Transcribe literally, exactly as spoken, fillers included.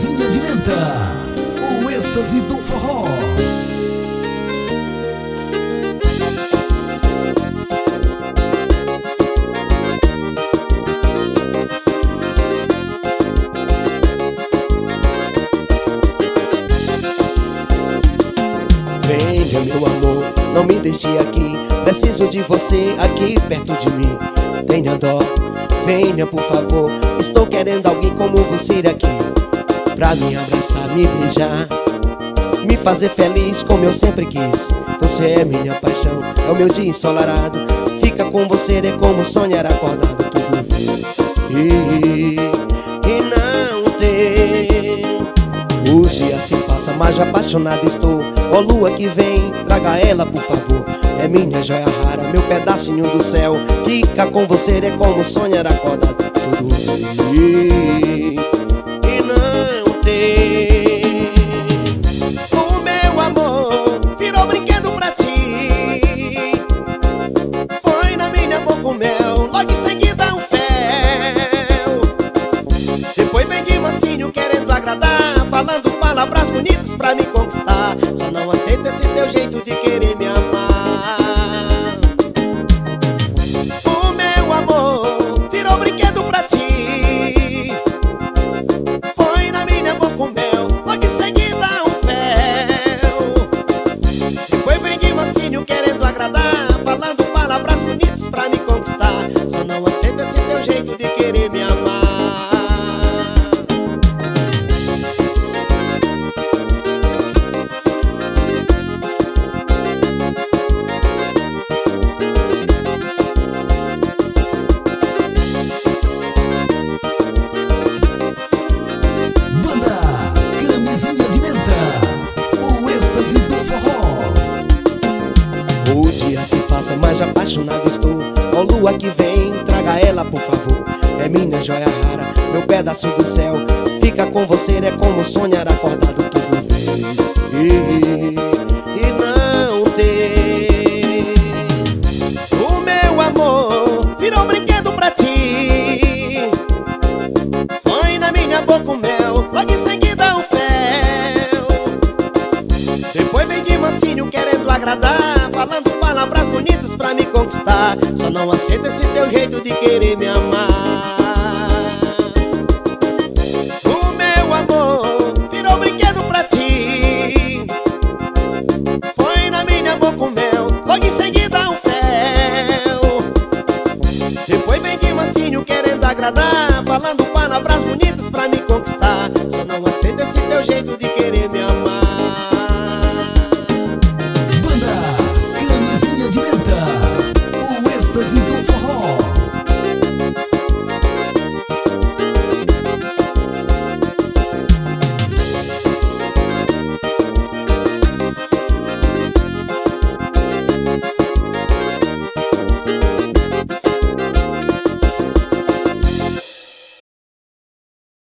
Camisinha de menta, o êxtase do forró. Venha, meu amor, não me deixe aqui. Preciso de você aqui perto de mim. Tenha dó, venha por favor. Estou querendo alguém como você aqui, pra me abraçar, me beijar, me fazer feliz como eu sempre quis. Você é minha paixão, é o meu dia ensolarado. Fica com você é como sonhar acordado. Tudo e, e não tem. O dia se passa, mas apaixonado estou. Ó lua que vem, traga ela por favor. É minha joia rara, meu pedacinho do céu. Fica com você é como sonhar acordado. Tudo e, e não tem. O meu amor virou brinquedo pra ti. Põe na minha boca o mel, logo em seguida um fel. Depois vem de mansinho querendo agradar, falando palavras bonitas pra me conquistar. Só não aceito esse teu jeito de querer me amar. O meu amor virou brinquedo pra ti. Põe na minha boca o mel, logo em seguida um fel. Depois vem de mansinho querendo agradar, falando palavras bonitas pra me conquistar. Só não aceito esse teu jeito de querer me amar. O dia se passa, mas apaixonado estou. Ó lua que vem, traga ela por favor. É minha joia rara, meu pedaço do céu. Fica com você é como sonhar acordado. Tudo bem e, e não tem. O meu amor virou brinquedo pra ti. Põe na minha boca o mel, logo em seguida um fel. Depois vem de mansinho querendo agradar, falando palavras bonitas pra me conquistar. Só não aceito esse teu jeito de querer me amar. O meu amor virou brinquedo pra ti. Põe na minha boca o mel, logo em seguida um fel. Depois vem de mansinho querendo agradar, falando palavras bonitas pra me conquistar. Só não aceito esse teu jeito de querer me amar. Camisinha de menta, o êxtase